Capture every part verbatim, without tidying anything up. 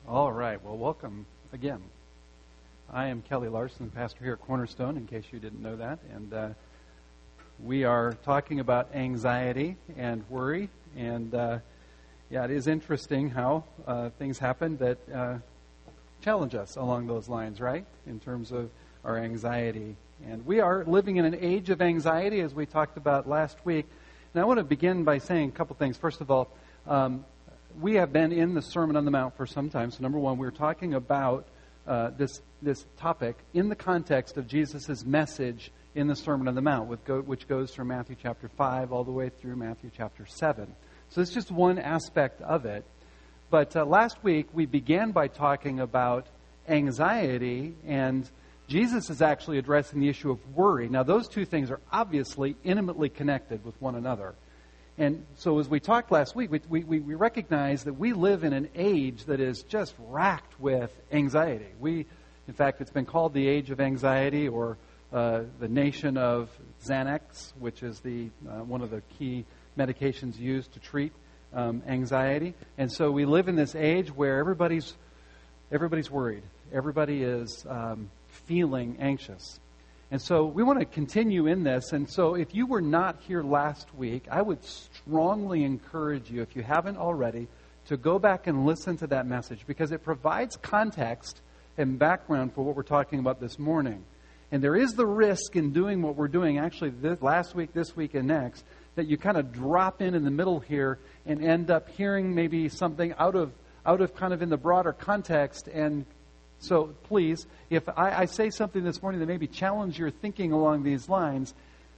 All right. Well, welcome again. I am Kelly Larson, pastor here at Cornerstone, in case you didn't know that. And uh, we are talking about anxiety and worry. And, uh, yeah, it is interesting how uh, things happen that uh, challenge us along those lines, right, in terms of our anxiety. And we are living in an age of anxiety, as we talked about last week. And I want to begin by saying a couple things. First of all, um, we have been in the Sermon on the Mount for some time. So number one, we're talking about uh, this this topic in the context of Jesus' message in the Sermon on the Mount, with go, which goes from Matthew chapter five all the way through Matthew chapter seven. So it's just one aspect of it. But uh, last week, we began by talking about anxiety, and Jesus is actually addressing the issue of worry. Now, those two things are obviously intimately connected with one another. And so as we talked last week, we, we, we recognize that we live in an age that is just racked with anxiety. We, in fact, it's been called the age of anxiety, or uh, the nation of Xanax, which is the uh, one of the key medications used to treat um, anxiety. And so we live in this age where everybody's everybody's worried. Everybody is um, feeling anxious. And so we want to continue in this. And so if you were not here last week, I would strongly encourage you, if you haven't already, to go back and listen to that message, because it provides context and background for what we're talking about this morning. And there is the risk in doing what we're doing, actually this, last week, this week, and next, that you kind of drop in in the middle here and end up hearing maybe something out of out of kind of in the broader context. And so please, if I, I say something this morning that maybe challenge your thinking along these lines,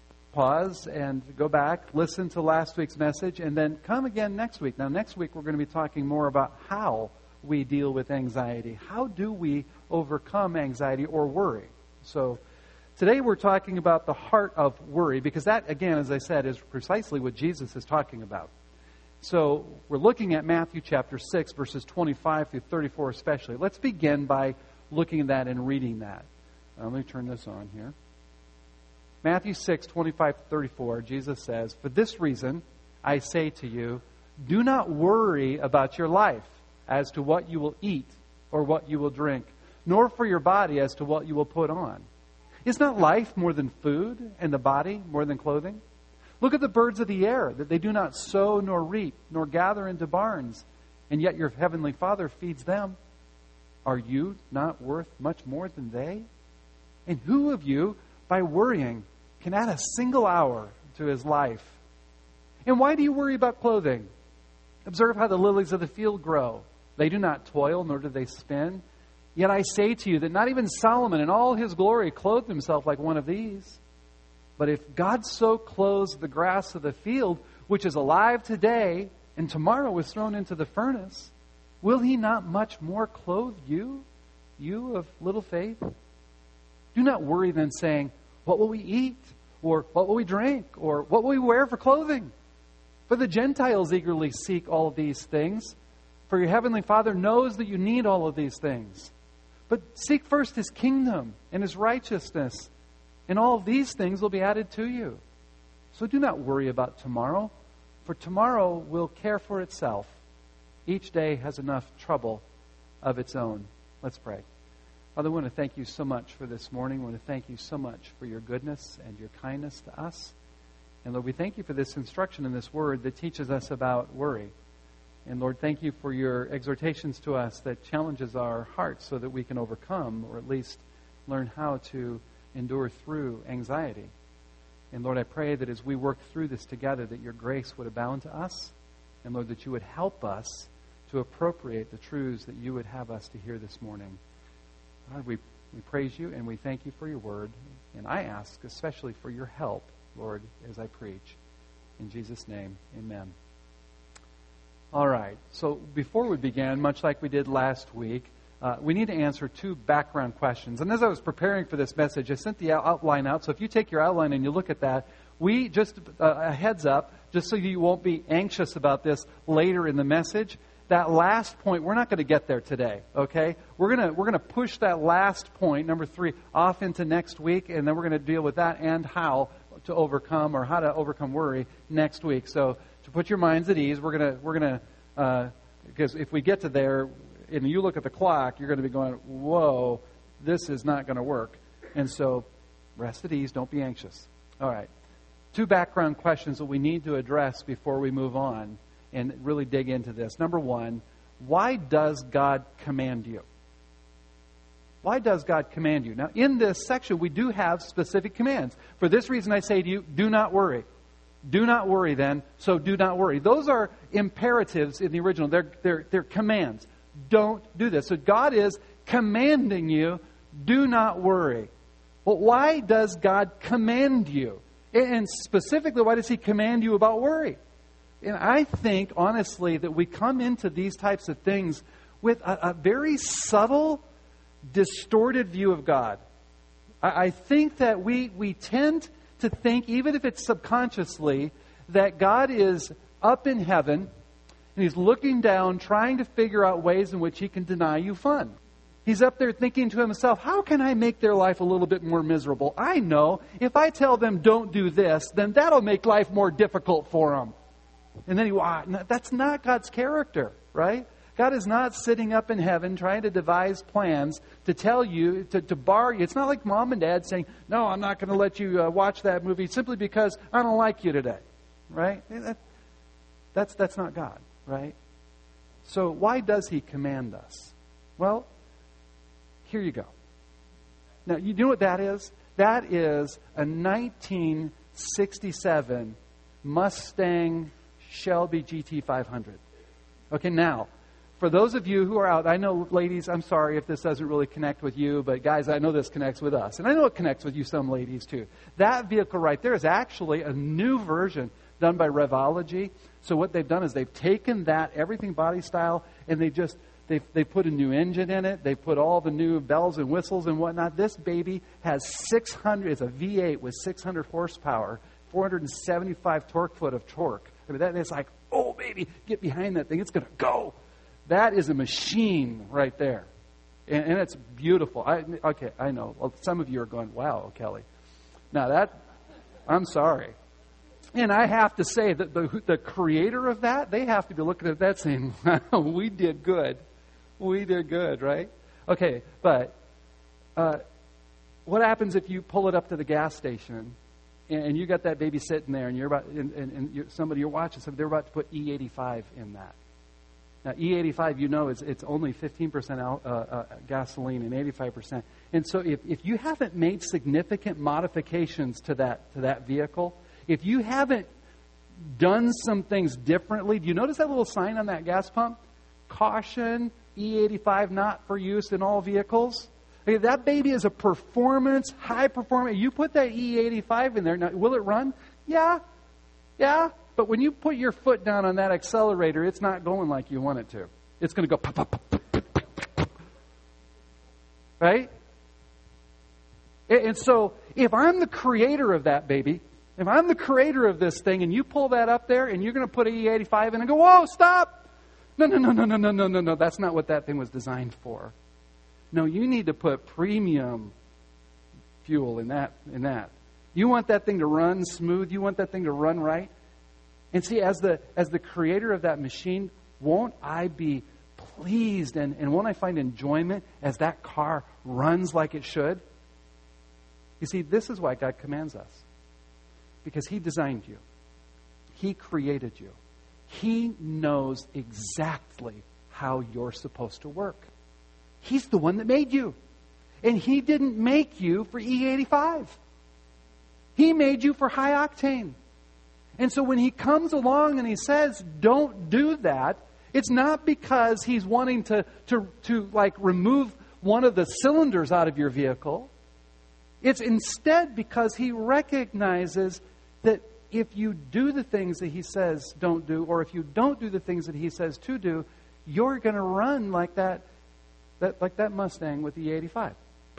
pause and go back, listen to last week's message, and then come again next week. Now, next week we're going to be talking more about how we deal with anxiety. How do we overcome anxiety or worry? So today we're talking about the heart of worry, because that, again, as I said, is precisely what Jesus is talking about. So we're looking at Matthew chapter six, verses twenty-five through thirty-four especially. Let's begin by looking at that and reading that. Uh, let me turn this on here. Matthew six, twenty-five to thirty-four, Jesus says, "For this reason, I say to you, do not worry about your life as to what you will eat or what you will drink, nor for your body as to what you will put on. Is not life more than food, and the body more than clothing? Look at the birds of the air, that they do not sow nor reap, nor gather into barns, and yet your heavenly Father feeds them. Are you not worth much more than they? And who of you, by worrying, can add a single hour to his life? And why do you worry about clothing? Observe how the lilies of the field grow. They do not toil, nor do they spin. Yet I say to you that not even Solomon in all his glory clothed himself like one of these. But if God so clothes the grass of the field, which is alive today, and tomorrow is thrown into the furnace, will he not much more clothe you, you of little faith? Do not worry then, saying, what will we eat? Or what will we drink? Or what will we wear for clothing? For the Gentiles eagerly seek all of these things. For your heavenly Father knows that you need all of these things. But seek first his kingdom and his righteousness, and all of these things will be added to you. So do not worry about tomorrow, for tomorrow will care for itself. Each day has enough trouble of its own." Let's pray. Father, I want to thank you so much for this morning. I want to thank you so much for your goodness and your kindness to us. And Lord, we thank you for this instruction in this word that teaches us about worry. And Lord, thank you for your exhortations to us that challenges our hearts so that we can overcome, or at least learn how to endure through anxiety. And Lord, I pray that as we work through this together, that your grace would abound to us. And Lord, that you would help us to appropriate the truths that you would have us to hear this morning. God, we, we praise you and we thank you for your word. And I ask especially for your help, Lord, as I preach. In Jesus' name, amen. All right. So before we begin, much like we did last week, Uh, we need to answer two background questions. And as I was preparing for this message, I sent the outline out. So if you take your outline and you look at that, we just, uh, a heads up, just so you won't be anxious about this later in the message, that last point, we're not going to get there today, okay? We're going to we're going to push that last point, number three, off into next week, and then we're going to deal with that and how to overcome, or how to overcome worry next week. So to put your minds at ease, we're going to, we're going to, uh, because if we get to there, and you look at the clock, you're going to be going, whoa, this is not going to work. And so rest at ease. Don't be anxious. All right. Two background questions that we need to address before we move on and really dig into this. Number one, why does God command you? Why does God command you? Now, in this section, we do have specific commands. For this reason, I say to you, do not worry. Do not worry then, so do not worry. Those are imperatives in the original. They're, they're, they're commands. Don't do this. So God is commanding you, do not worry. Well, why does God command you? And specifically, why does He command you about worry? And I think, honestly, that we come into these types of things with a, a very subtle, distorted view of God. I, I think that we, we tend to think, even if it's subconsciously, that God is up in heaven and He's looking down, trying to figure out ways in which He can deny you fun. He's up there thinking to Himself, how can I make their life a little bit more miserable? I know if I tell them don't do this, then that'll make life more difficult for them. And then he, wow, that's not God's character, right? God is not sitting up in heaven trying to devise plans to tell you, to, to bar you. It's not like mom and dad saying, no, I'm not going to let you uh, watch that movie simply because I don't like you today, right? That, that's, that's not God, right? So why does He command us? Well, here you go. Now, you know what that is? That is a nineteen sixty-seven Mustang Shelby G T five hundred. Okay, now, for those of you who are out, I know, ladies, I'm sorry if this doesn't really connect with you, but guys, I know this connects with us. And I know it connects with you, some ladies, too. That vehicle right there is actually a new version done by Revology. So what they've done is they've taken that, everything body style, and they just, they've, they put a new engine in it. They put all the new bells and whistles and whatnot. This baby has six hundred, it's a V eight with six hundred horsepower, four hundred seventy-five torque foot of torque. I mean, that is like, oh, baby, get behind that thing. It's going to go. That is a machine right there. And, and it's beautiful. I, okay, I know. Well, some of you are going, wow, Kelly. Now that, I'm sorry. And I have to say that the, the creator of that, they have to be looking at that saying, wow, we did good. We did good, right? Okay, but uh, what happens if you pull it up to the gas station and you got that baby sitting there, and you're about, and, and, and you're, somebody you're watching, somebody, they're about to put E eighty-five in that. Now, E eighty-five, you know, is it's only fifteen percent al, uh, uh, gasoline and eighty-five percent. And so, if, if you haven't made significant modifications to that to that vehicle, if you haven't done some things differently, do you notice that little sign on that gas pump? Caution: E eighty-five not for use in all vehicles. Okay, that baby is a performance, high performance. You put that E eighty-five in there, now, will it run? Yeah, yeah. But when you put your foot down on that accelerator, it's not going like you want it to. It's going to go pop, pop, pop, pop, pop, pop. Right? And so, if I'm the creator of that baby, if I'm the creator of this thing, and you pull that up there, and you're going to put an E eighty-five in and go, whoa, stop! No, no, no, no, no, no, no, no, no. That's not what that thing was designed for. No, you need to put premium fuel in that. In that, you want that thing to run smooth. You want that thing to run right. And see, as the as the creator of that machine, won't I be pleased and, and won't I find enjoyment as that car runs like it should? You see, this is why God commands us. Because He designed you. He created you. He knows exactly how you're supposed to work. He's the one that made you. And He didn't make you for E eighty-five. He made you for high octane. And so when He comes along and He says, don't do that, it's not because He's wanting to, to, to like remove one of the cylinders out of your vehicle. It's instead because He recognizes that if you do the things that He says don't do, or if you don't do the things that He says to do, you're going to run like that, that like that Mustang with the E eighty-five.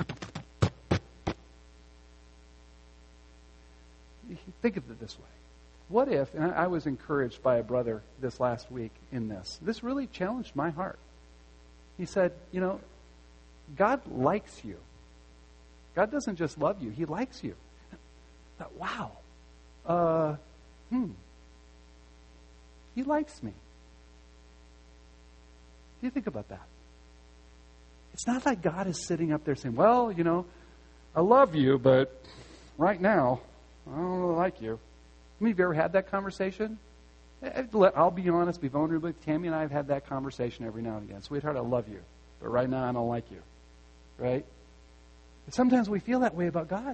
Think of it this way. What if, and I was encouraged by a brother this last week in this. This really challenged my heart. He said, you know, God likes you. God doesn't just love you. He likes you. I thought, wow. Uh, hmm. He likes me. Do you think about that? It's not like God is sitting up there saying, well, you know, I love you, but right now, I don't really like you. I mean, have you ever had that conversation? I'll be honest, be vulnerable. Tammy and I have had that conversation every now and again. Sweetheart, I love you, but right now I don't like you. Right? But sometimes we feel that way about God.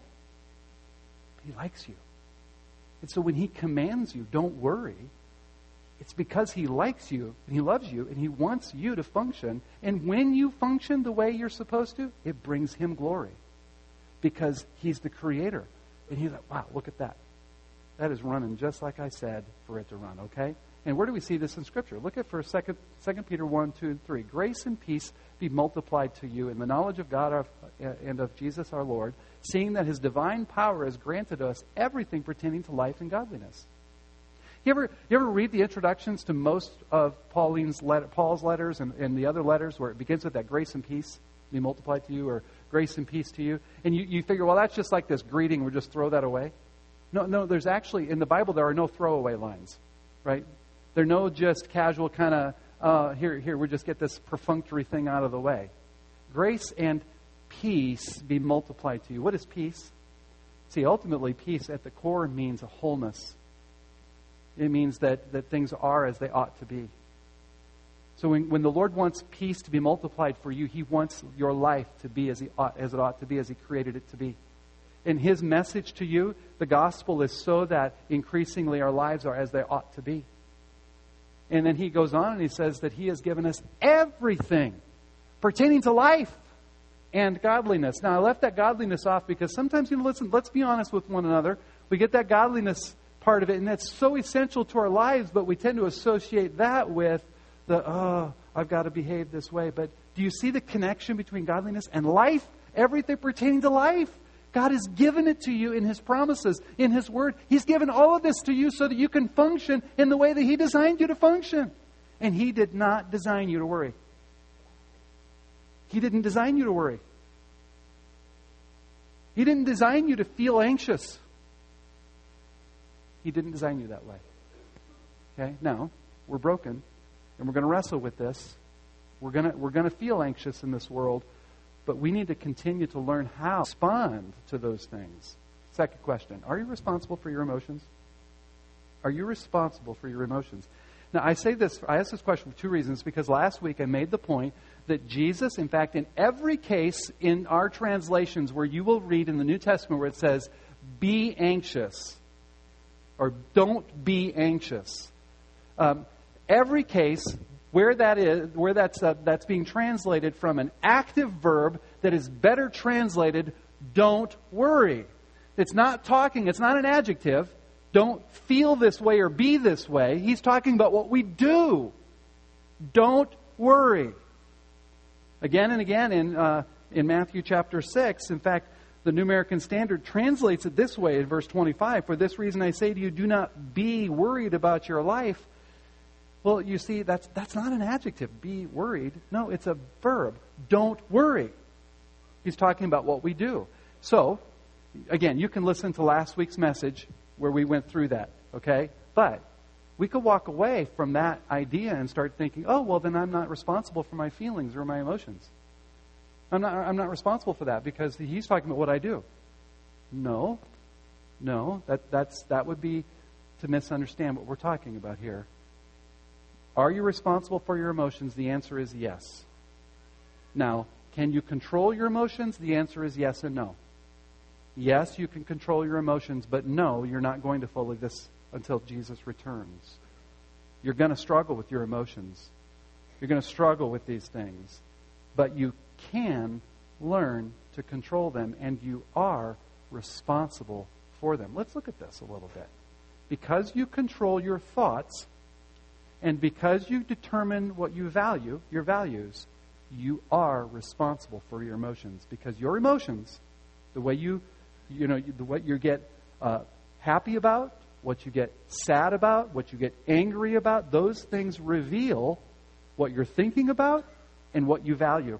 He likes you. And so when He commands you, don't worry, it's because He likes you, and He loves you, and He wants you to function. And when you function the way you're supposed to, it brings Him glory. Because He's the Creator. And He's like, wow, look at that. That is running just like I said for it to run, okay? And where do we see this in Scripture? Look at for Second Peter one, two, and three. Grace and peace be multiplied to you in the knowledge of God our, and of Jesus our Lord, seeing that His divine power has granted us everything pertaining to life and godliness. You ever, you ever read the introductions to most of Pauline's letter, Paul's letters and, and the other letters where it begins with that grace and peace be multiplied to you, or grace and peace to you? And you, you figure, well, that's just like this greeting. We'll just throw that away. No, no, there's actually, in the Bible, there are no throwaway lines, right? There are no just casual kind of, uh, here, here, we just get this perfunctory thing out of the way. Grace and peace be multiplied to you. What is peace? See, ultimately, peace at the core means a wholeness. It means that, that things are as they ought to be. So when, when the Lord wants peace to be multiplied for you, He wants your life to be as, he ought, as it ought to be, as He created it to be. And His message to you, the gospel, is so that increasingly our lives are as they ought to be. And then He goes on and He says that He has given us everything pertaining to life and godliness. Now, I left that godliness off because sometimes, you know, listen, let's be honest with one another. We get that godliness part of it, and that's so essential to our lives, but we tend to associate that with the, oh, I've got to behave this way. But do you see the connection between godliness and life? Everything pertaining to life. God has given it to you in His promises, in His Word. He's given all of this to you so that you can function in the way that He designed you to function. And He did not design you to worry. He didn't design you to worry. He didn't design you to feel anxious. He didn't design you that way. Okay? Now, we're broken, and we're going to wrestle with this. We're going to, we're going to feel anxious in this world. But we need to continue to learn how to respond to those things. Second question. Are you responsible for your emotions? Are you responsible for your emotions? Now, I say this, I ask this question for two reasons. Because last week I made the point that Jesus, in fact, in every case in our translations where you will read in the New Testament where it says, be anxious, or don't be anxious. Um, every case where that is, where that's uh, that's being translated from an active verb that is better translated, don't worry. It's not talking, it's not an adjective. Don't feel this way or be this way. He's talking about what we do. Don't worry. Again and again in uh, in Matthew chapter six, in fact, the New American Standard translates it this way in verse twenty-five. For this reason I say to you, do not be worried about your life. Well, you see, that's that's not an adjective, be worried. No, it's a verb. Don't worry. He's talking about what we do. So, again, you can listen to last week's message where we went through that, okay? But we could walk away from that idea and start thinking, oh, well, then I'm not responsible for my feelings or my emotions. I'm not, I'm not responsible for that because he's talking about what I do. No, no, that that's that would be to misunderstand what we're talking about here. Are you responsible for your emotions? The answer is yes. Now, can you control your emotions? The answer is yes and no. Yes, you can control your emotions, but no, you're not going to fully this until Jesus returns. You're going to struggle with your emotions. You're going to struggle with these things. But you can learn to control them, and you are responsible for them. Let's look at this a little bit. Because you control your thoughts, and because you determine what you value, your values, you are responsible for your emotions. Because your emotions, the way you, you know, the what you get uh, happy about, what you get sad about, what you get angry about, those things reveal what you're thinking about and what you value.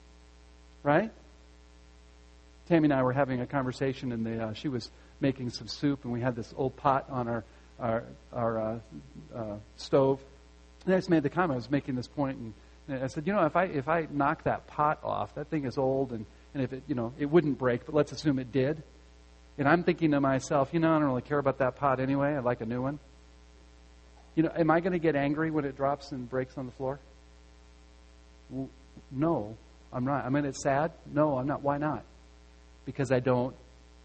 Right? Tammy and I were having a conversation, and the, uh, she was making some soup, and we had this old pot on our our, our uh, uh, stove. And I just made the comment. I was making this point, and And I said, you know, if I if I knock that pot off, that thing is old, and, and if it, you know, it wouldn't break, but let's assume it did. And I'm thinking to myself, you know, I don't really care about that pot anyway. I'd like a new one. You know, am I going to get angry when it drops and breaks on the floor? Well, no, I'm not. I mean, it's sad. No, I'm not. Why not? Because I don't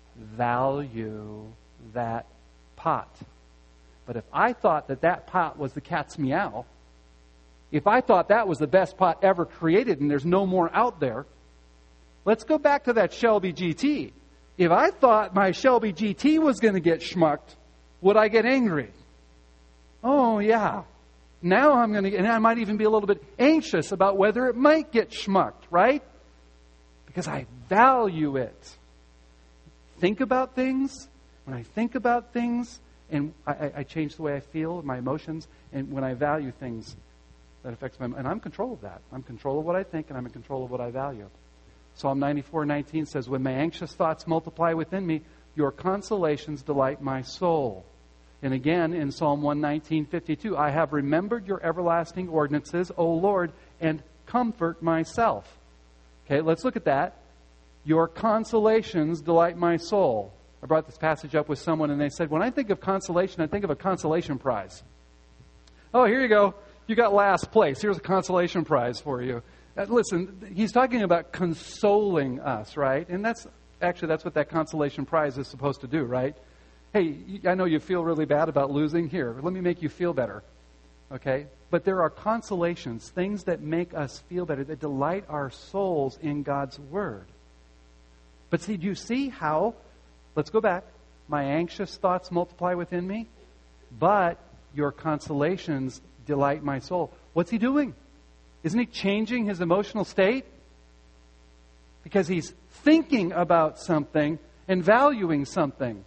value that pot. But if I thought that that pot was the cat's meow, if I thought that was the best pot ever created and there's no more out there, let's go back to that Shelby G T. If I thought my Shelby G T was going to get schmucked, would I get angry? Oh, yeah. Now I'm going to, and I might even be a little bit anxious about whether it might get schmucked, right? Because I value it. Think about things. When I think about things, and I, I change the way I feel, my emotions, and when I value things, that affects my, and I'm in control of that. I'm in control of what I think, and I'm in control of what I value. Psalm ninety-four nineteen says, when my anxious thoughts multiply within me, your consolations delight my soul. And again, in Psalm one nineteen fifty-two, I have remembered your everlasting ordinances, O Lord, and comfort myself. Okay, let's look at that. Your consolations delight my soul. I brought this passage up with someone, and they said, when I think of consolation, I think of a consolation prize. Oh, here you go. You got last place. Here's a consolation prize for you. Uh, listen, he's talking about consoling us, right? And that's actually, that's what that consolation prize is supposed to do, right? Hey, I know you feel really bad about losing. Here, let me make you feel better. Okay? But there are consolations, things that make us feel better, that delight our souls in God's Word. But see, do you see how, let's go back, my anxious thoughts multiply within me, but your consolations delight my soul. What's he doing? Isn't he changing his emotional state? Because he's thinking about something and valuing something.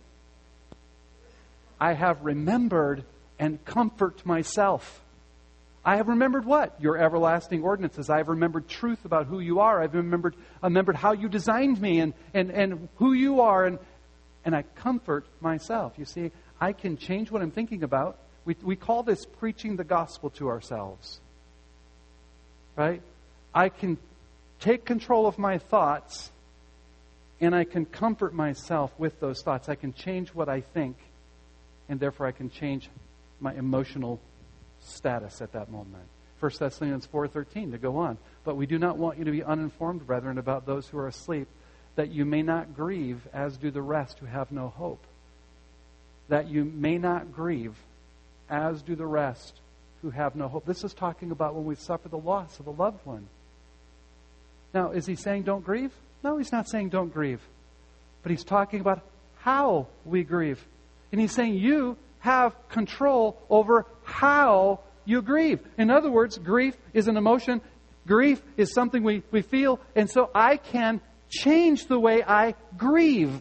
I have remembered and comfort myself. I have remembered what? Your everlasting ordinances. I have remembered truth about who you are. I've remembered, remembered how you designed me and, and, and who you are. And, and I comfort myself. You see, I can change what I'm thinking about. We, we call this preaching the gospel to ourselves. Right? I can take control of my thoughts and I can comfort myself with those thoughts. I can change what I think, and therefore I can change my emotional status at that moment. First Thessalonians four thirteen, to go on. But we do not want you to be uninformed, brethren, about those who are asleep, that you may not grieve as do the rest who have no hope. That you may not grieve as do the rest who have no hope. This is talking about when we suffer the loss of a loved one. Now, is he saying don't grieve? No, he's not saying don't grieve. But he's talking about how we grieve. And he's saying you have control over how you grieve. In other words, grief is an emotion. Grief is something we, we feel. And so I can change the way I grieve.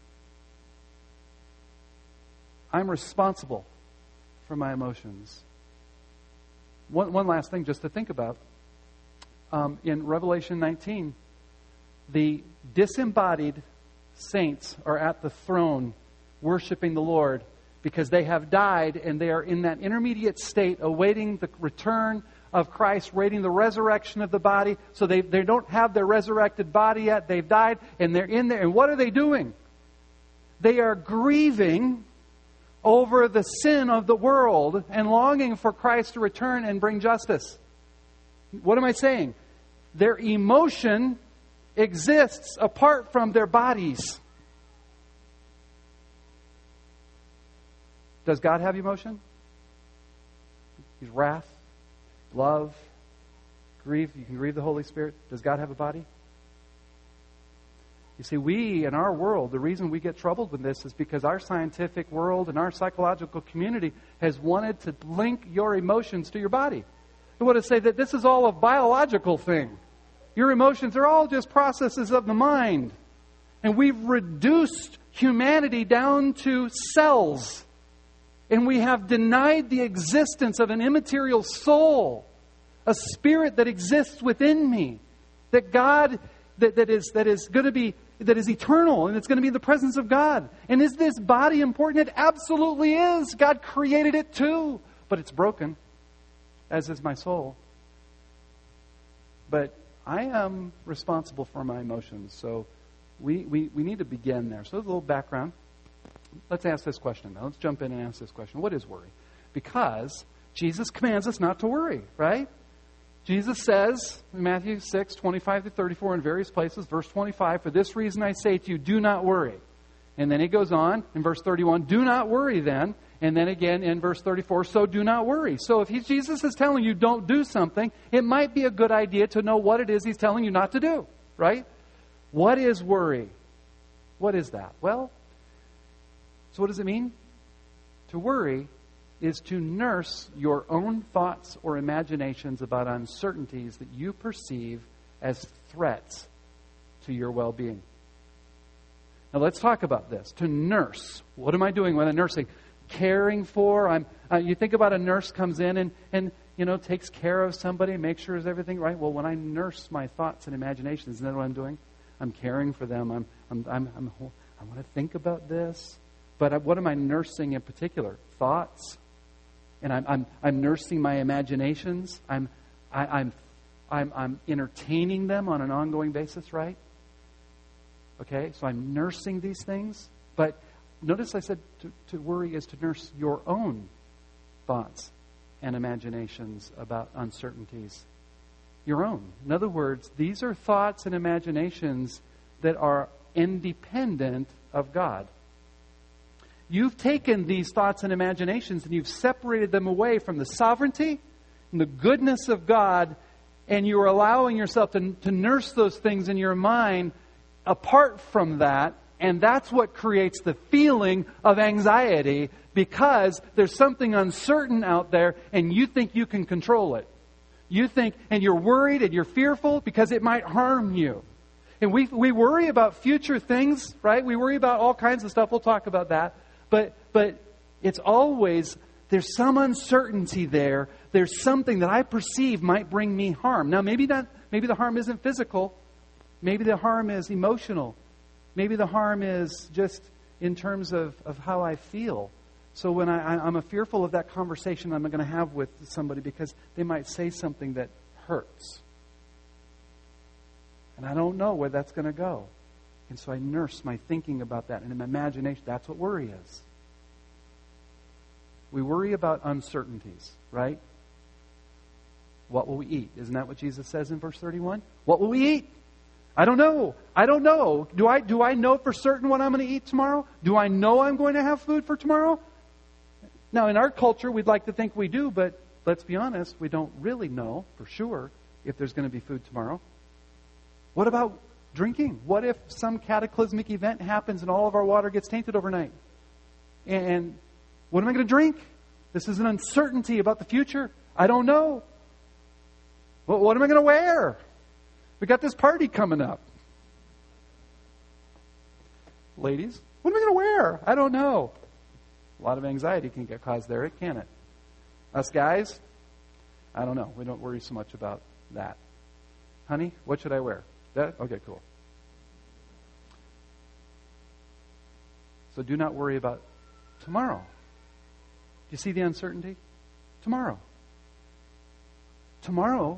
I'm responsible for my emotions. One, one last thing just to think about. Um, in Revelation nineteen, the disembodied saints are at the throne worshiping the Lord because they have died and they are in that intermediate state awaiting the return of Christ, waiting the resurrection of the body. So they, they don't have their resurrected body yet. They've died and they're in there. And what are they doing? They are grieving over the sin of the world and longing for Christ to return and bring justice. What am I saying? Their emotion exists apart from their bodies. Does God have emotion? He's wrath, love, grief. You can grieve the Holy Spirit. Does God have a body? You see, we in our world, the reason we get troubled with this is because our scientific world and our psychological community has wanted to link your emotions to your body. They want to say that this is all a biological thing. Your emotions are all just processes of the mind. And we've reduced humanity down to cells. And we have denied the existence of an immaterial soul, a spirit that exists within me, that God, that, that is that is going to be, that is eternal, and it's going to be in the presence of God. And is this body important? It absolutely is. God created it too. But it's broken, as is my soul. but I am responsible for my emotions. So we, we, we need to begin there. So a little background. Let's ask this question now. Let's jump in and ask this question. What is worry? Because Jesus commands us not to worry, right? Jesus says in Matthew six, twenty-five to thirty-four in various places, verse twenty-five, for this reason I say to you, do not worry. And then he goes on in verse thirty-one, do not worry then. And then again in verse thirty-four, so do not worry. So if he, Jesus is telling you don't do something, it might be a good idea to know what it is he's telling you not to do, right? What is worry? What is that? Well, so what does it mean? To worry is to nurse your own thoughts or imaginations about uncertainties that you perceive as threats to your well-being. Now let's talk about this. To nurse. What am I doing when I'm nursing? Caring for. I'm. Uh, you think about a nurse comes in and, and you know takes care of somebody, makes sure is everything right. Well, when I nurse my thoughts and imaginations, isn't that what I'm doing? I'm caring for them. I'm. I'm. I'm. I'm I want to think about this. But what am I nursing in particular? Thoughts. And I'm. I'm. I'm nursing my imaginations. I'm. I, I'm. I'm. I'm entertaining them on an ongoing basis, right? Okay, so I'm nursing these things. But notice I said to, to worry is to nurse your own thoughts and imaginations about uncertainties. Your own. In other words, these are thoughts and imaginations that are independent of God. You've taken these thoughts and imaginations and you've separated them away from the sovereignty and the goodness of God, and you're allowing yourself to, to nurse those things in your mind apart from that, and that's what creates the feeling of anxiety, because there's something uncertain out there and you think you can control it. You think, and you're worried and you're fearful because it might harm you. And we we worry about future things, right? We worry about all kinds of stuff. We'll talk about that. But but it's always, there's some uncertainty there. There's something that I perceive might bring me harm. Now maybe not, maybe the harm isn't physical. Maybe the harm is emotional. Maybe the harm is just in terms of, of how I feel. So when I, I'm fearful of that conversation I'm going to have with somebody because they might say something that hurts. And I don't know where that's going to go. And so I nurse my thinking about that. And in my imagination, that's what worry is. We worry about uncertainties, right? What will we eat? Isn't that what Jesus says in verse thirty-one? What will we eat? I don't know. I don't know. Do I do I know for certain what I'm going to eat tomorrow? Do I know I'm going to have food for tomorrow? Now, in our culture, we'd like to think we do, but let's be honest, we don't really know for sure if there's going to be food tomorrow. What about drinking? What if some cataclysmic event happens and all of our water gets tainted overnight? And what am I going to drink? This is an uncertainty about the future. I don't know. Well, what am I going to wear? We got this party coming up. Ladies, what am I going to wear? I don't know. A lot of anxiety can get caused there, can't it? Us guys, I don't know. We don't worry so much about that. Honey, what should I wear? That? Okay, cool. So do not worry about tomorrow. Do you see the uncertainty? Tomorrow. Tomorrow.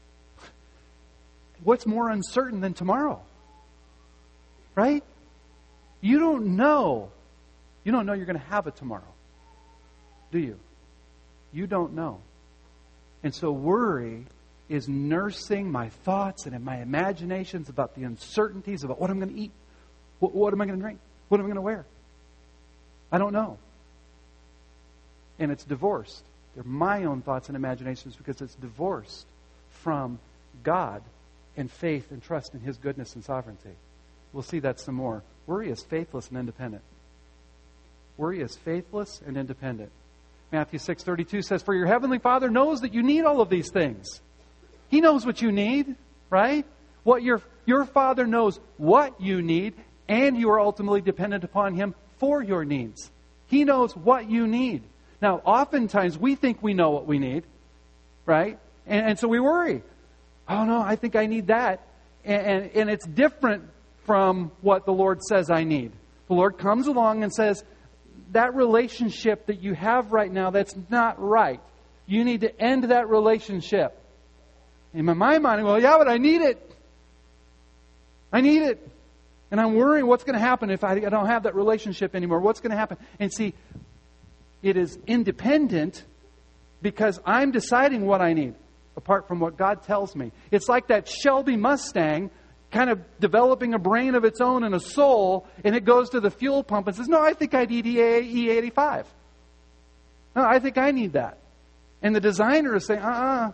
What's more uncertain than tomorrow? Right? You don't know. You don't know you're going to have it tomorrow. Do you? You don't know. And so worry is nursing my thoughts and my imaginations about the uncertainties about what I'm going to eat. What, what am I going to drink? What am I going to wear? I don't know. And it's divorced. They're my own thoughts and imaginations because it's divorced from God and faith and trust in His goodness and sovereignty. We'll see that some more. Worry is faithless and independent. Worry is faithless and independent. Matthew six thirty-two says, for your heavenly Father knows that you need all of these things. He knows what you need, right? What your your Father knows what you need, and you are ultimately dependent upon Him for your needs. He knows what you need. Now, oftentimes we think we know what we need, right? And, and so we worry. Oh no, I think I need that. And, and, and it's different from what the Lord says I need. The Lord comes along and says, that relationship that you have right now, that's not right. You need to end that relationship. In my mind, well, yeah, but I need it. I need it. And I'm worrying what's going to happen if I don't have that relationship anymore. What's going to happen? And see, it is independent because I'm deciding what I need apart from what God tells me. It's like that Shelby Mustang kind of developing a brain of its own and a soul, and it goes to the fuel pump and says, no, I think I need E eighty-five. No, I think I need that. And the designer is saying, uh-uh.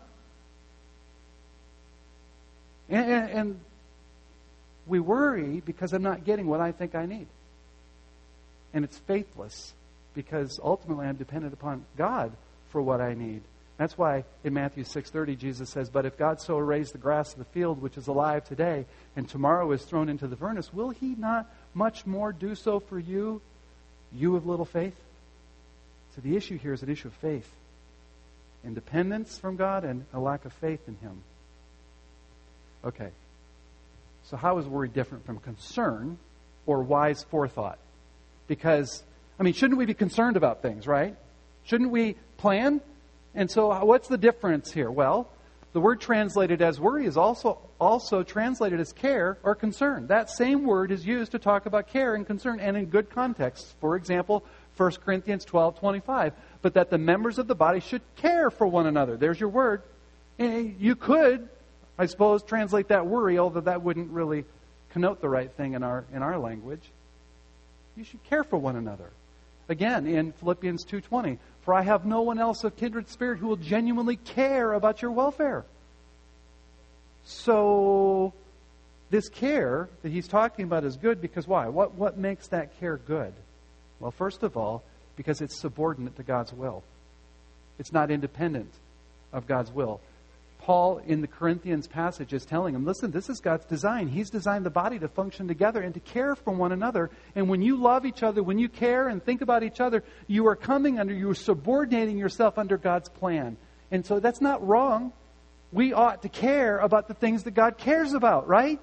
And, and, and we worry because I'm not getting what I think I need. And it's faithless because ultimately I'm dependent upon God for what I need. That's why in Matthew six thirty Jesus says, but if God so arrays the grass of the field, which is alive today, and tomorrow is thrown into the furnace, will He not much more do so for you, you of little faith? So the issue here is an issue of faith. Independence from God and a lack of faith in Him. Okay. So how is worry different from concern or wise forethought? Because, I mean, shouldn't we be concerned about things, right? Shouldn't we plan? And so what's the difference here? Well, the word translated as worry is also also translated as care or concern. That same word is used to talk about care and concern, and in good context. For example, First Corinthians twelve twenty-five. But that the members of the body should care for one another. There's your word. And you could, I suppose, translate that worry, although that wouldn't really connote the right thing in our in our language. You should care for one another. Again, in Philippians two twenty, for I have no one else of kindred spirit who will genuinely care about your welfare. So, this care that he's talking about is good because why? What, what makes that care good? Well, first of all, because it's subordinate to God's will. It's not independent of God's will. Paul, in the Corinthians passage, is telling him, listen, this is God's design. He's designed the body to function together and to care for one another. And when you love each other, when you care and think about each other, you are coming under, you are subordinating yourself under God's plan. And so that's not wrong. We ought to care about the things that God cares about, right?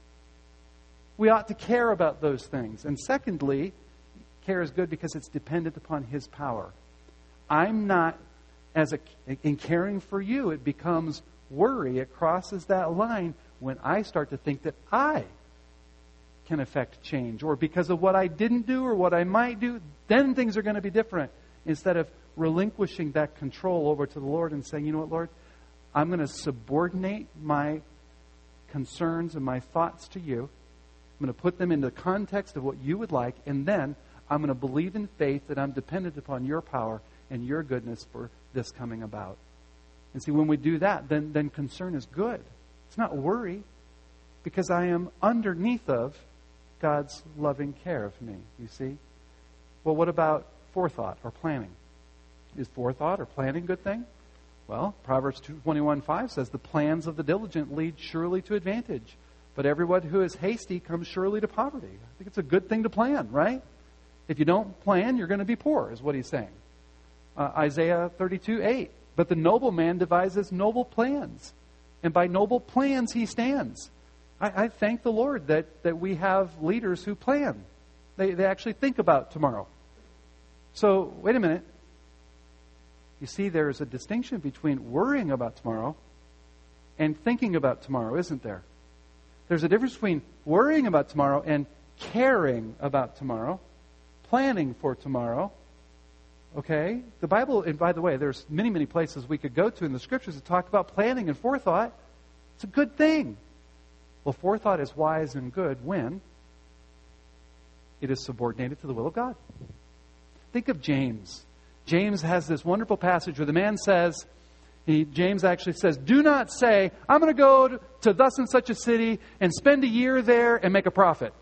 We ought to care about those things. And secondly, care is good because it's dependent upon His power. I'm not, as a, in caring for you, it becomes worry. It crosses that line when I start to think that I can affect change, or because of what I didn't do or what I might do, then things are going to be different. Instead of relinquishing that control over to the Lord and saying, you know what, Lord, I'm going to subordinate my concerns and my thoughts to you. I'm going to put them in the context of what you would like, and then I'm going to believe in faith that I'm dependent upon your power and your goodness for this coming about. And see, when we do that, then, then concern is good. It's not worry, because I am underneath of God's loving care of me, you see. Well, what about forethought or planning? Is forethought or planning a good thing? Well, Proverbs twenty-one five says, the plans of the diligent lead surely to advantage, but everyone who is hasty comes surely to poverty. I think it's a good thing to plan, right? If you don't plan, you're going to be poor, is what he's saying. Uh, Isaiah thirty-two eight. But the noble man devises noble plans, and by noble plans he stands. I, I thank the Lord that, that we have leaders who plan. They, they actually think about tomorrow. So, wait a minute. You see, there's a distinction between worrying about tomorrow and thinking about tomorrow, isn't there? There's a difference between worrying about tomorrow and caring about tomorrow, planning for tomorrow. Okay? The Bible, and by the way, there's many, many places we could go to in the Scriptures that talk about planning and forethought. It's a good thing. Well, forethought is wise and good when it is subordinated to the will of God. Think of James. James has this wonderful passage where the man says, he, James actually says, do not say, I'm going to go to, to thus and such a city and spend a year there and make a profit.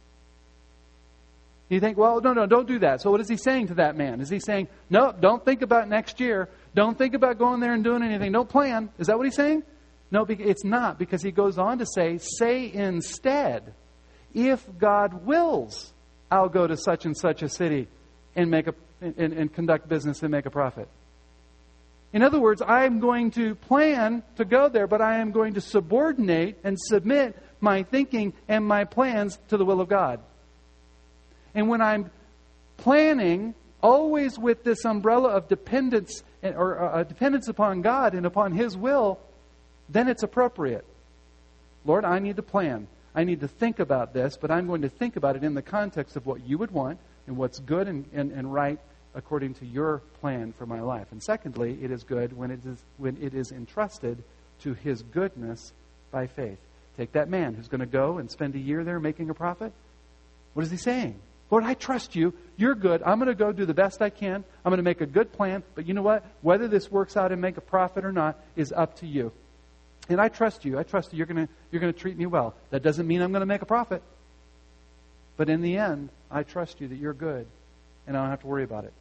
You think, well, no, no, don't do that. So what is he saying to that man? Is he saying, no, don't think about next year. Don't think about going there and doing anything. Don't plan. Is that what he's saying? No, it's not, because he goes on to say, say instead, if God wills, I'll go to such and such a city and make a and, and conduct business and make a profit. In other words, I'm going to plan to go there, but I am going to subordinate and submit my thinking and my plans to the will of God. And when I'm planning, always with this umbrella of dependence or uh, dependence upon God and upon His will, then it's appropriate. Lord, I need to plan. I need to think about this, but I'm going to think about it in the context of what you would want and what's good and, and, and right according to your plan for my life. And secondly, it is good when it is when it is entrusted to his goodness by faith. Take that man who's going to go and spend a year there making a profit. What is he saying? Lord, I trust you. You're good. I'm going to go do the best I can. I'm going to make a good plan. But you know what? Whether this works out and make a profit or not is up to you. And I trust you. I trust you. You're going to, you're going to treat me well. That doesn't mean I'm going to make a profit. But in the end, I trust you that you're good. And I don't have to worry about it.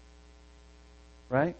Right?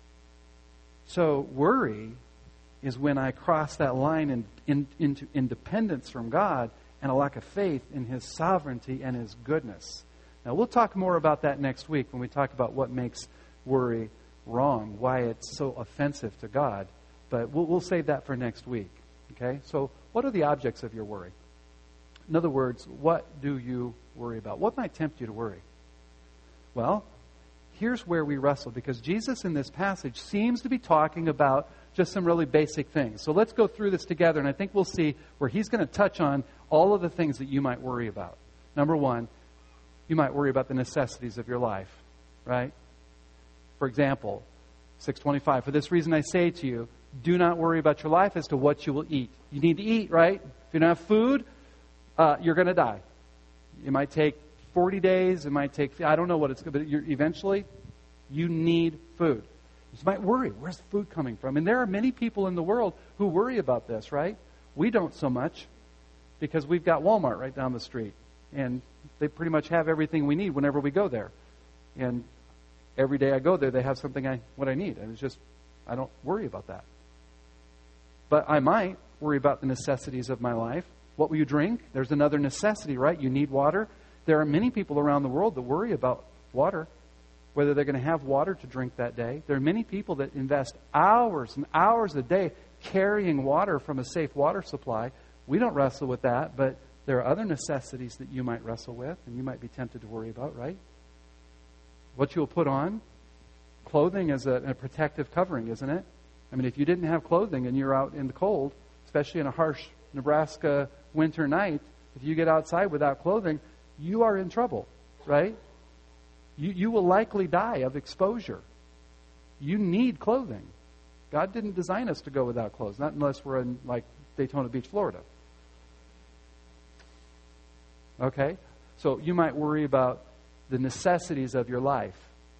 So worry is when I cross that line in, in, into independence from God and a lack of faith in his sovereignty and his goodness. Now, we'll talk more about that next week when we talk about what makes worry wrong, why it's so offensive to God. But we'll, we'll save that for next week. Okay? So, what are the objects of your worry? In other words, what do you worry about? What might tempt you to worry? Well, here's where we wrestle, because Jesus in this passage seems to be talking about just some really basic things. So let's go through this together, and I think we'll see where he's going to touch on all of the things that you might worry about. Number one, you might worry about the necessities of your life, right? For example, six twenty-five, for this reason I say to you, do not worry about your life as to what you will eat. You need to eat, right? If you don't have food, uh, you're going to die. It might take forty days. It might take, I don't know what it's going to be, but you're, eventually, you need food. You might worry, where's the food coming from? And there are many people in the world who worry about this, right? We don't so much, because we've got Walmart right down the street. And they pretty much have everything we need whenever we go there. And every day I go there, they have something I what I need. And it's just, I don't worry about that. But I might worry about the necessities of my life. What will you drink? There's another necessity, right? You need water. There are many people around the world that worry about water, whether they're going to have water to drink that day. There are many people that invest hours and hours a day carrying water from a safe water supply. We don't wrestle with that, but there are other necessities that you might wrestle with and you might be tempted to worry about, right? What you'll put on. Clothing is a, a protective covering, isn't it? I mean, if you didn't have clothing and you're out in the cold, especially in a harsh Nebraska winter night, if you get outside without clothing, you are in trouble, right? You, you will likely die of exposure. You need clothing. God didn't design us to go without clothes, not unless we're in, like, Daytona Beach, Florida. Okay? So you might worry about the necessities of your life.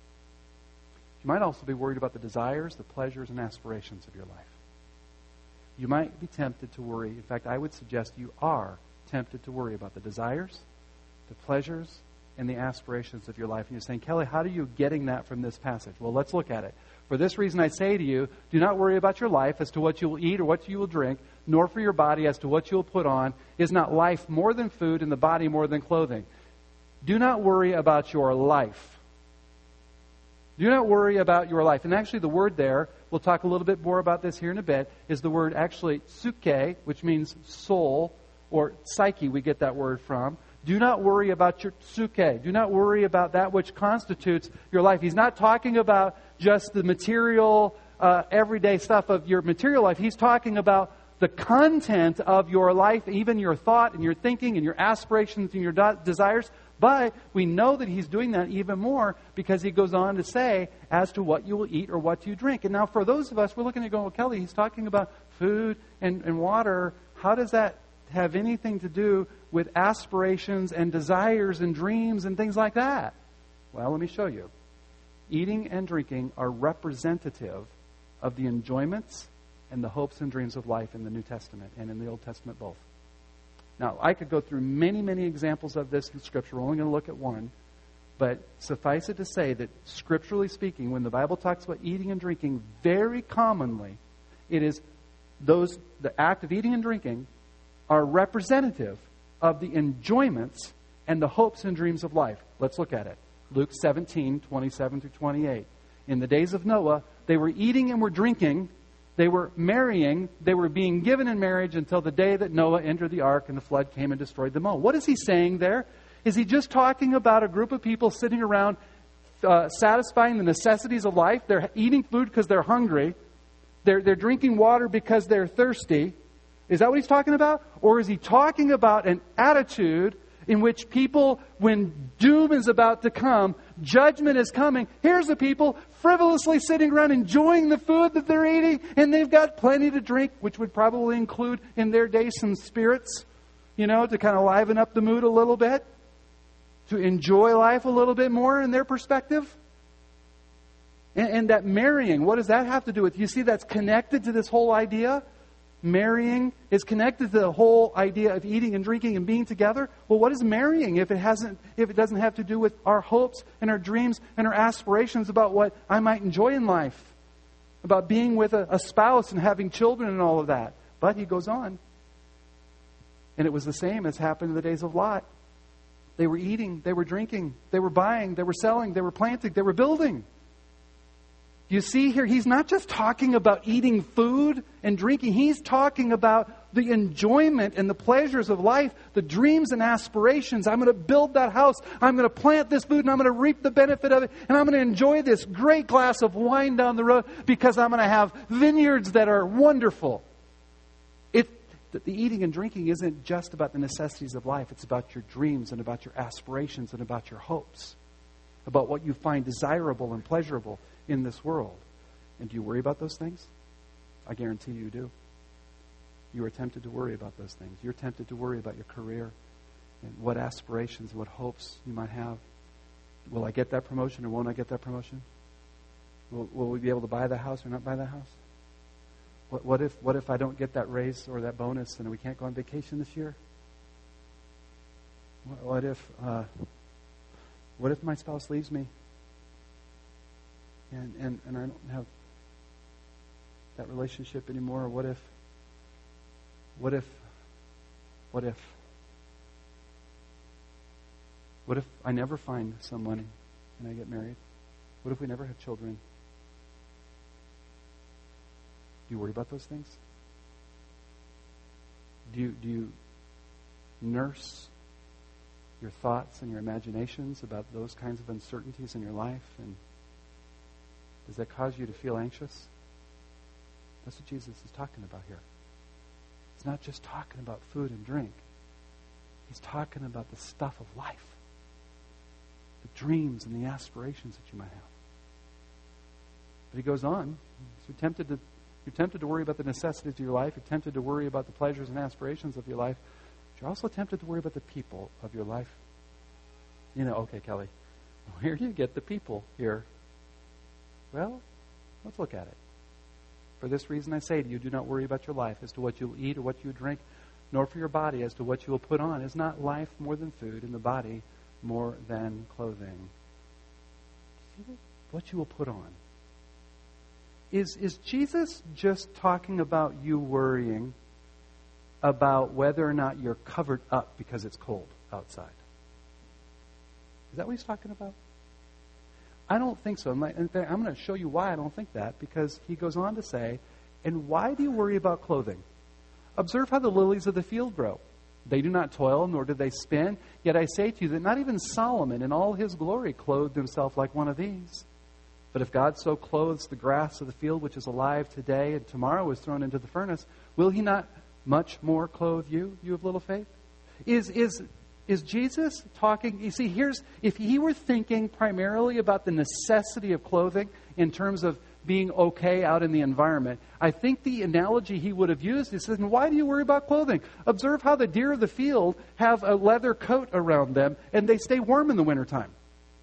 You might also be worried about the desires, the pleasures, and aspirations of your life. You might be tempted to worry. In fact, I would suggest you are tempted to worry about the desires, the pleasures, and the aspirations of your life. And you're saying, Kelly, how are you getting that from this passage? Well, let's look at it. For this reason I say to you, do not worry about your life as to what you will eat or what you will drink, nor for your body as to what you will put on. Is not life more than food and the body more than clothing? Do not worry about your life. Do not worry about your life. And actually the word there, we'll talk a little bit more about this here in a bit, is the word actually psyche, which means soul, or psyche we get that word from. Do not worry about your psyche. Do not worry about that which constitutes your life. He's not talking about just the material, uh, everyday stuff of your material life. He's talking about the content of your life, even your thought and your thinking and your aspirations and your de- desires. But we know that he's doing that even more because he goes on to say, as to what you will eat or what you drink. And now for those of us, we're looking at going, well, Kelly, he's talking about food and, and water. How does that have anything to do with aspirations and desires and dreams and things like that? Well, let me show you. Eating and drinking are representative of the enjoyments and the hopes and dreams of life in the New Testament and in the Old Testament both. Now, I could go through many, many examples of this in Scripture. We're only going to look at one. But suffice it to say that, scripturally speaking, when the Bible talks about eating and drinking, very commonly, it is those, the act of eating and drinking are representative of the enjoyments and the hopes and dreams of life. Let's look at it. Luke seventeen, twenty-seven through twenty-eight. In the days of Noah, they were eating and were drinking. They were marrying. They were being given in marriage until the day that Noah entered the ark and the flood came and destroyed them all. What is he saying there? Is he just talking about a group of people sitting around uh, satisfying the necessities of life? They're eating food because they're hungry. They're, they're drinking water because they're thirsty. Is that what he's talking about? Or is he talking about an attitude in which people, when doom is about to come, judgment is coming, here's the people frivolously sitting around enjoying the food that they're eating, and they've got plenty to drink, which would probably include in their day some spirits, you know, to kind of liven up the mood a little bit, to enjoy life a little bit more in their perspective. And, and that marrying, what does that have to do with? You see, that's connected to this whole idea. Marrying is connected to the whole idea of eating and drinking and being together. Well, what is marrying if it hasn't, if it doesn't have to do with our hopes and our dreams and our aspirations about what I might enjoy in life, about being with a, a spouse and having children and all of that? But he goes on, and it was the same as happened in the days of Lot. They were eating, they were drinking, they were buying, they were selling, they were planting, they were building. You see here, he's not just talking about eating food and drinking. He's talking about the enjoyment and the pleasures of life, the dreams and aspirations. I'm going to build that house. I'm going to plant this food and I'm going to reap the benefit of it. And I'm going to enjoy this great glass of wine down the road because I'm going to have vineyards that are wonderful. It, the eating and drinking isn't just about the necessities of life. It's about your dreams and about your aspirations and about your hopes, about what you find desirable and pleasurable in this world. And do you worry about those things? I guarantee you do. You are tempted to worry about those things. You're tempted to worry about your career and what aspirations, what hopes you might have. Will I get that promotion or won't I get that promotion? Will, will we be able to buy the house or not buy the house? What, what if what if I don't get that raise or that bonus and we can't go on vacation this year? What, what if uh, what if my spouse leaves me? And, and and I don't have that relationship anymore. What if, what if, what if, what if I never find someone and I get married? What if we never have children? Do you worry about those things? Do you, do you nurse your thoughts and your imaginations about those kinds of uncertainties in your life? And does that cause you to feel anxious? That's what Jesus is talking about here. He's not just talking about food and drink. He's talking about the stuff of life. The dreams and the aspirations that you might have. But he goes on. So you're tempted to, you're tempted to worry about the necessities of your life. You're tempted to worry about the pleasures and aspirations of your life. But you're also tempted to worry about the people of your life. You know, okay, Kelly, where do you get the people here? Well, let's look at it. For this reason I say to you, do not worry about your life as to what you'll eat or what you drink, nor for your body as to what you will put on. Is not life more than food, and the body more than clothing? See what you will put on. Is, is Jesus just talking about you worrying about whether or not you're covered up because it's cold outside? Is that what he's talking about? I don't think so. I'm going to show you why I don't think that, because he goes on to say, and why do you worry about clothing? Observe how the lilies of the field grow. They do not toil, nor do they spin. Yet I say to you that not even Solomon in all his glory clothed himself like one of these. But if God so clothes the grass of the field, which is alive today and tomorrow is thrown into the furnace, will he not much more clothe you, you of little faith? Is is Is Jesus talking, you see, here's, if he were thinking primarily about the necessity of clothing in terms of being okay out in the environment, I think the analogy he would have used is, why do you worry about clothing? Observe how the deer of the field have a leather coat around them and they stay warm in the wintertime.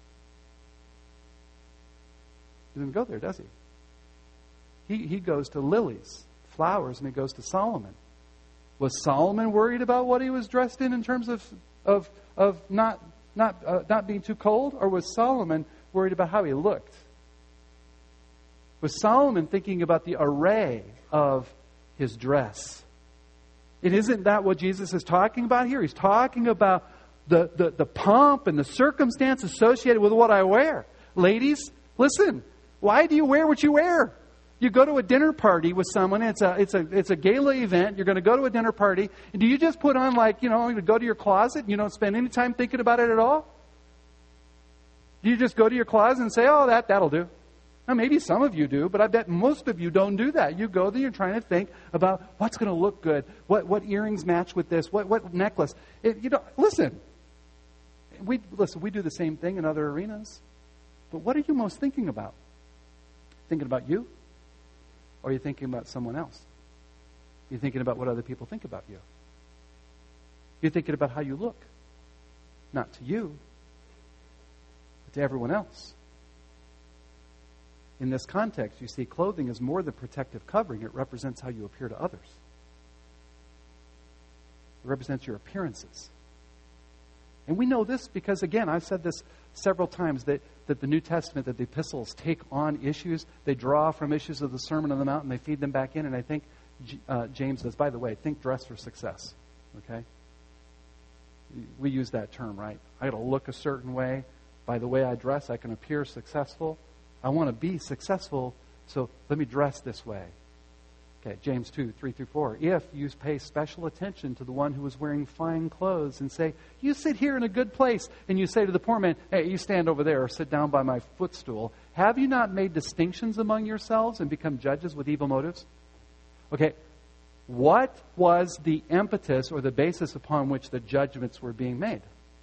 He doesn't go there, does he? He, he goes to lilies, flowers, and he goes to Solomon. Was Solomon worried about what he was dressed in in terms of Of of not not uh, not being too cold, or was Solomon worried about how he looked? Was Solomon thinking about the array of his dress? It isn't that what Jesus is talking about here. He's talking about the, the, the pomp and the circumstance associated with what I wear. Ladies, listen. Why do you wear what you wear? You go to a dinner party with someone. It's a it's a it's a gala event. You're going to go to a dinner party. And do you just put on, like, you know, you go to your closet and you don't spend any time thinking about it at all? Do you just go to your closet and say, "Oh, that that'll do"? Now, maybe some of you do, but I bet most of you don't do that. You go there, you're trying to think about what's going to look good, what what earrings match with this, what what necklace. It, you know, listen, we listen. We do the same thing in other arenas, but what are you most thinking about? Thinking about you, or are you thinking about someone else? You're thinking about what other people think about you. You're thinking about how you look, not to you, but to everyone else. In this context, you see, clothing is more than protective covering. It represents how you appear to others. It represents your appearances. And we know this because, again, I've said this several times, that, that the New Testament, that the epistles take on issues. They draw from issues of the Sermon on the Mount and they feed them back in. And I think uh, James says, by the way, think dress for success. Okay? We use that term, right? I got to look a certain way. By the way I dress, I can appear successful. I want to be successful, so let me dress this way. Okay, James two, three through four. If you pay special attention to the one who is wearing fine clothes and say, you sit here in a good place, and you say to the poor man, hey, you stand over there or sit down by my footstool, have you not made distinctions among yourselves and become judges with evil motives? Okay, what was the impetus or the basis upon which the judgments were being made?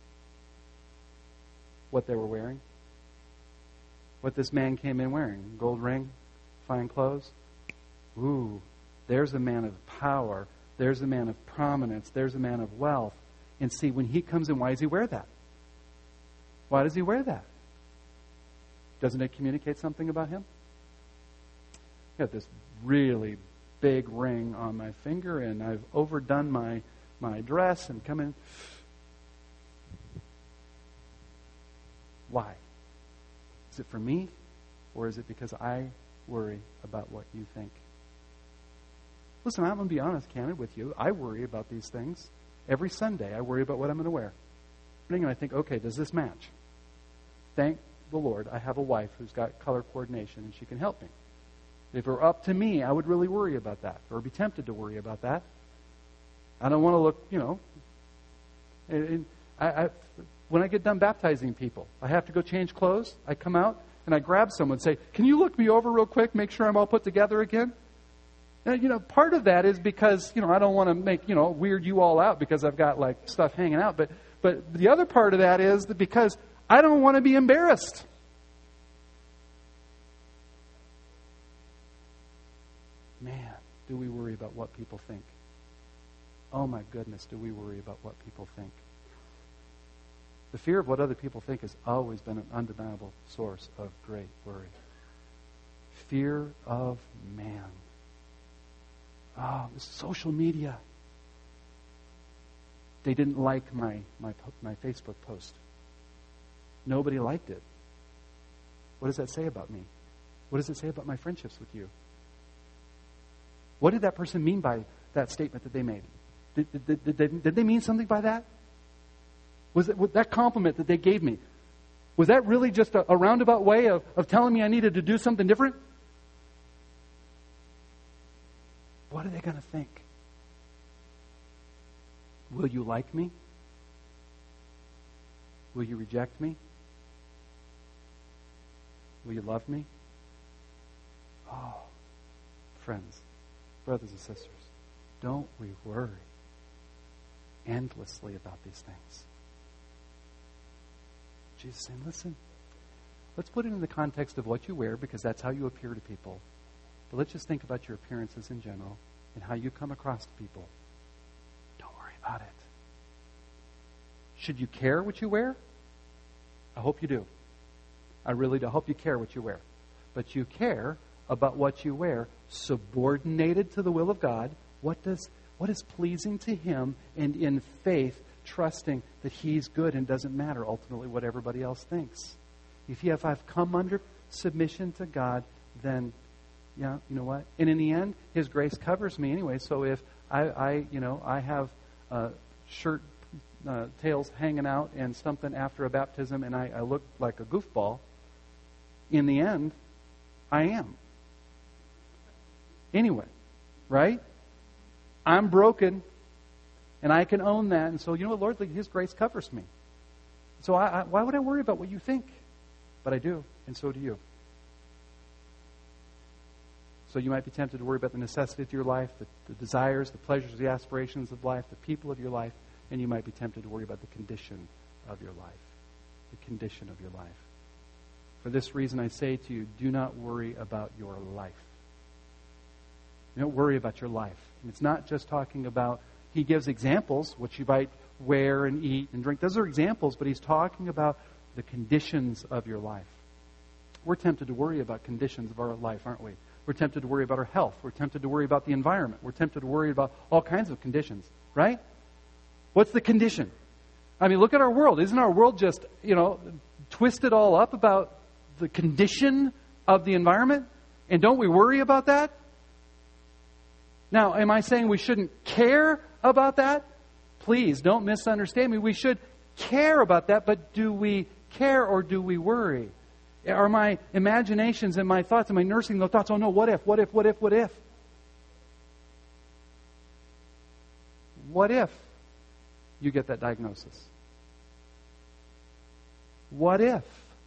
What they were wearing? What this man came in wearing? Gold ring? Fine clothes? Ooh, there's a man of power. There's a man of prominence. There's a man of wealth. And see, when he comes in, why does he wear that? Why does he wear that? Doesn't it communicate something about him? I got this really big ring on my finger, and I've overdone my, my dress and come in. Why? Is it for me, or is it because I worry about what you think? Listen, I'm going to be honest, candid with you. I worry about these things. Every Sunday, I worry about what I'm going to wear. And I think, okay, does this match? Thank the Lord, I have a wife who's got color coordination, and she can help me. If it were up to me, I would really worry about that, or be tempted to worry about that. I don't want to look, you know. And, and I, I, when I get done baptizing people, I have to go change clothes. I come out and I grab someone and say, can you look me over real quick, make sure I'm all put together again? And, you know, part of that is because, you know, I don't want to make, you know, weird you all out because I've got, like, stuff hanging out. But, but the other part of that is that because I don't want to be embarrassed. Man, do we worry about what people think? Oh, my goodness, do we worry about what people think? The fear of what other people think has always been an undeniable source of great worry. Fear of man. Oh, social media. They didn't like my, my, my Facebook post. Nobody liked it. What does that say about me? What does it say about my friendships with you? What did that person mean by that statement that they made? Did, did, did, they, did they mean something by that? Was it, was that compliment that they gave me, was that really just a, a roundabout way of, of telling me I needed to do something different? What are they going to think? Will you like me? Will you reject me? Will you love me? Oh, friends, brothers and sisters, don't we worry endlessly about these things? Jesus is saying, listen, let's put it in the context of what you wear, because that's how you appear to people. But let's just think about your appearances in general and how you come across to people. Don't worry about it. Should you care what you wear? I hope you do. I really do. I hope you care what you wear. But you care about what you wear subordinated to the will of God. What does what is pleasing to Him, and in faith trusting that He's good and doesn't matter ultimately what everybody else thinks. If you have, if I've come under submission to God, then yeah, you know what? And in the end, His grace covers me anyway. So if I, I you know, I have uh, shirt uh, tails hanging out and something after a baptism, and I, I look like a goofball, in the end, I am. Anyway, right? I'm broken, and I can own that. And so, you know what, Lord, His grace covers me. So I, I, why would I worry about what you think? But I do, and so do you. So you might be tempted to worry about the necessity of your life, the, the desires, the pleasures, the aspirations of life, the people of your life, and you might be tempted to worry about the condition of your life. The condition of your life. For this reason, I say to you, do not worry about your life. You don't worry about your life. And it's not just talking about, he gives examples, what you might wear and eat and drink. Those are examples, but he's talking about the conditions of your life. We're tempted to worry about conditions of our life, aren't we? We're tempted to worry about our health. We're tempted to worry about the environment. We're tempted to worry about all kinds of conditions, right? What's the condition? I mean, look at our world. Isn't our world just, you know, twisted all up about the condition of the environment? And don't we worry about that? Now, am I saying we shouldn't care about that? Please, don't misunderstand me. We should care about that, but do we care or do we worry? Are my imaginations and my thoughts, am I nursing those thoughts? Oh no, what if, what if, what if, what if? What if you get that diagnosis? What if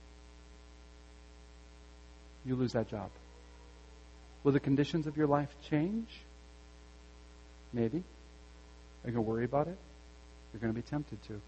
you lose that job? Will the conditions of your life change? Maybe. Are you going to worry about it? You're going to be tempted to.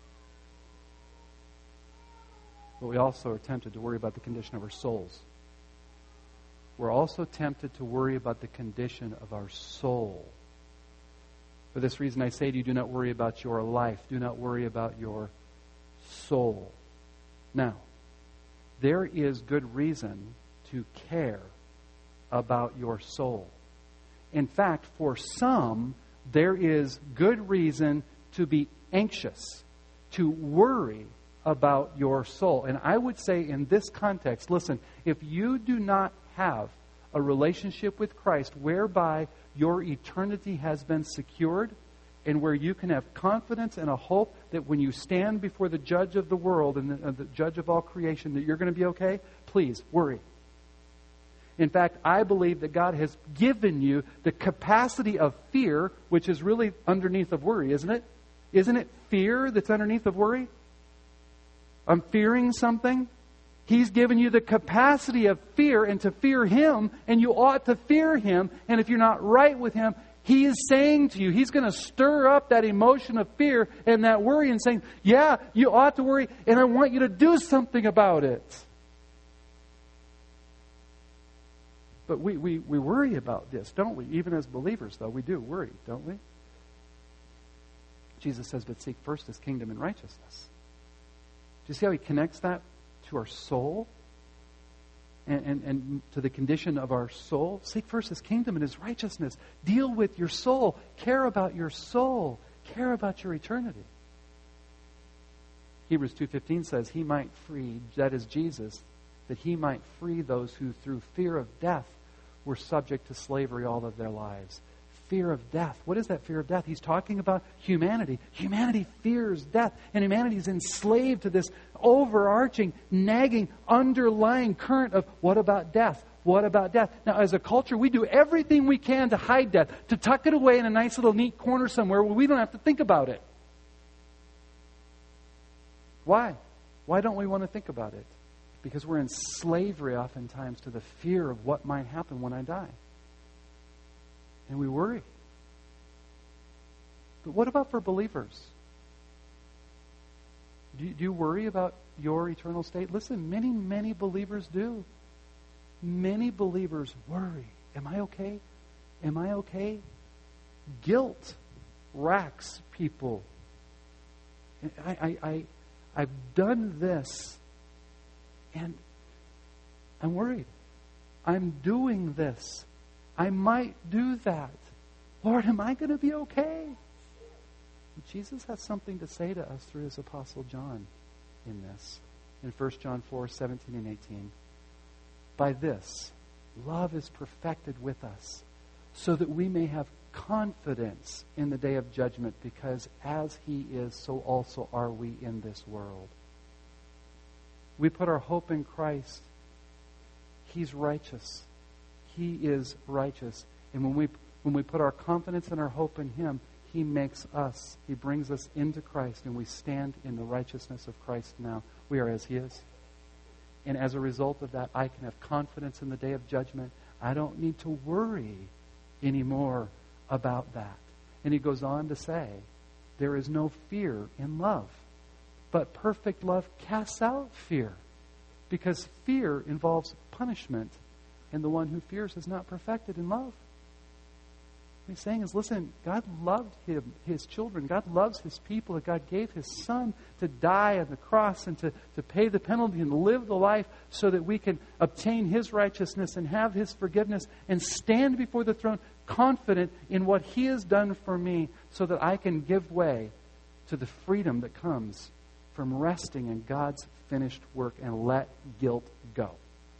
But we also are tempted to worry about the condition of our souls. We're also tempted to worry about the condition of our soul. For this reason, I say to you, do not worry about your life. Do not worry about your soul. Now, there is good reason to care about your soul. In fact, for some, there is good reason to be anxious, to worry about your soul. And I would say in this context, listen, if you do not have a relationship with Christ whereby your eternity has been secured and where you can have confidence and a hope that when you stand before the judge of the world and the, uh, the judge of all creation that you're going to be okay, please worry. In fact, I believe that God has given you the capacity of fear, which is really underneath of worry, isn't it? Isn't it fear that's underneath of worry? I'm fearing something. He's given you the capacity of fear and to fear Him, and you ought to fear Him. And if you're not right with Him, He is saying to you, He's going to stir up that emotion of fear and that worry and saying, yeah, you ought to worry, and I want you to do something about it. But we, we, we worry about this, don't we? Even as believers, though, we do worry, don't we? Jesus says, but seek first His kingdom and righteousness. Do you see how He connects that to our soul and, and, and to the condition of our soul? Seek first His kingdom and His righteousness. Deal with your soul. Care about your soul. Care about your eternity. Hebrews two fifteen says, He might free, that is Jesus, that He might free those who through fear of death were subject to slavery all of their lives. Fear of death. What is that fear of death? He's talking about humanity. Humanity fears death. And humanity is enslaved to this overarching, nagging, underlying current of what about death? What about death? Now, as a culture, we do everything we can to hide death, to tuck it away in a nice little neat corner somewhere where we don't have to think about it. Why? Why don't we want to think about it? Because we're in slavery oftentimes to the fear of what might happen when I die. And we worry. But what about for believers? Do you, do you worry about your eternal state? Listen, many, many believers do. Many believers worry. Am I okay? Am I okay? Guilt racks people. I, I, I, I've done this, and I'm worried. I'm doing this. I might do that. Lord, am I going to be okay? Jesus has something to say to us through His Apostle John in this. In First John four, seventeen and eighteen. By this, love is perfected with us, so that we may have confidence in the day of judgment, because as He is, so also are we in this world. We put our hope in Christ. He's righteous. He is righteous. And when we when we put our confidence and our hope in Him, He makes us, He brings us into Christ, and we stand in the righteousness of Christ now. We are as He is. And as a result of that, I can have confidence in the day of judgment. I don't need to worry anymore about that. And he goes on to say, there is no fear in love, but perfect love casts out fear, because fear involves punishment, and the one who fears is not perfected in love. What he's saying is, listen, God loved him, his children. God loves his people. And God gave his Son to die on the cross and to, to pay the penalty and live the life so that we can obtain his righteousness and have his forgiveness and stand before the throne confident in what he has done for me, so that I can give way to the freedom that comes from resting in God's finished work and let guilt go.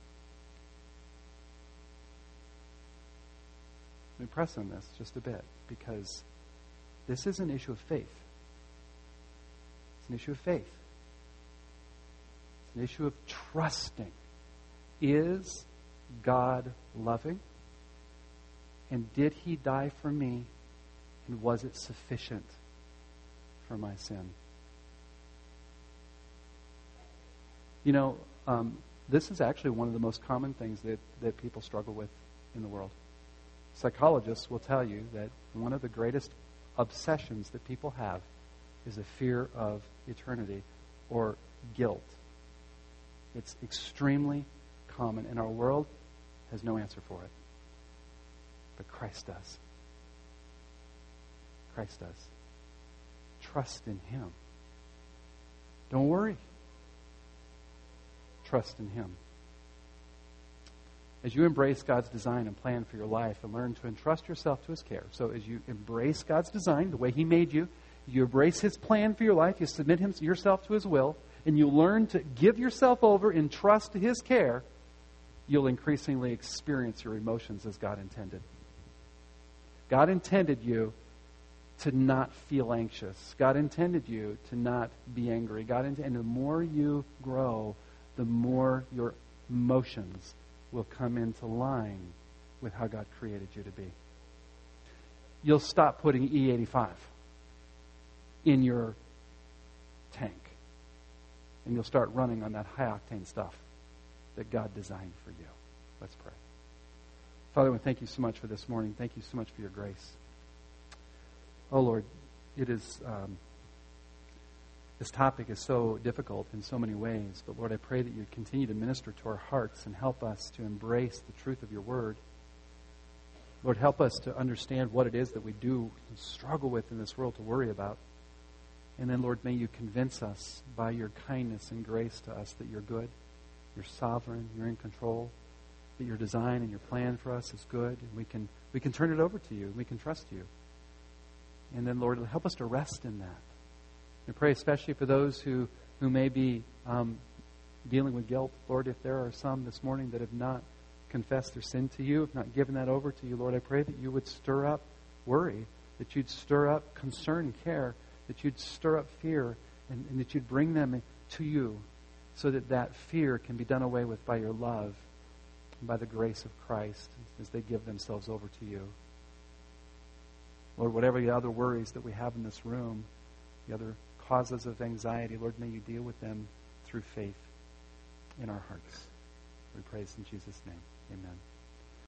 Let me press on this just a bit, because this is an issue of faith. It's an issue of faith. It's an issue of trusting. Is God loving? And did he die for me? And was it sufficient for my sin? You know, um, this is actually one of the most common things that, that people struggle with in the world. Psychologists will tell you that one of the greatest obsessions that people have is a fear of eternity or guilt. It's extremely common, and our world has no answer for it. But Christ does. Christ does. Trust in him. Don't worry. Trust in him. As you embrace God's design and plan for your life and learn to entrust yourself to his care. So as you embrace God's design, the way he made you, you embrace his plan for your life, you submit him, yourself to his will, and you learn to give yourself over in trust to his care, you'll increasingly experience your emotions as God intended. God intended you to not feel anxious. God intended you to not be angry. God intended, and the more you grow, the more your emotions will come into line with how God created you to be. You'll stop putting E eighty-five in your tank, and you'll start running on that high-octane stuff that God designed for you. Let's pray. Father, we thank you so much for this morning. Thank you so much for your grace. Oh, Lord, it is um, this topic is so difficult in so many ways, but Lord, I pray that you continue to minister to our hearts and help us to embrace the truth of your word. Lord, help us to understand what it is that we do struggle with in this world to worry about. And then, Lord, may you convince us by your kindness and grace to us that you're good, you're sovereign, you're in control, that your design and your plan for us is good, and we can we can turn it over to you, and we can trust you. And then, Lord, help us to rest in that. We pray especially for those who, who may be um, dealing with guilt. Lord, if there are some this morning that have not confessed their sin to you, have not given that over to you, Lord, I pray that you would stir up worry, that you'd stir up concern and care, that you'd stir up fear, and, and that you'd bring them to you so that that fear can be done away with by your love and by the grace of Christ as they give themselves over to you. Lord, whatever the other worries that we have in this room, the other causes of anxiety, Lord, may you deal with them through faith in our hearts. We praise in Jesus' name. Amen.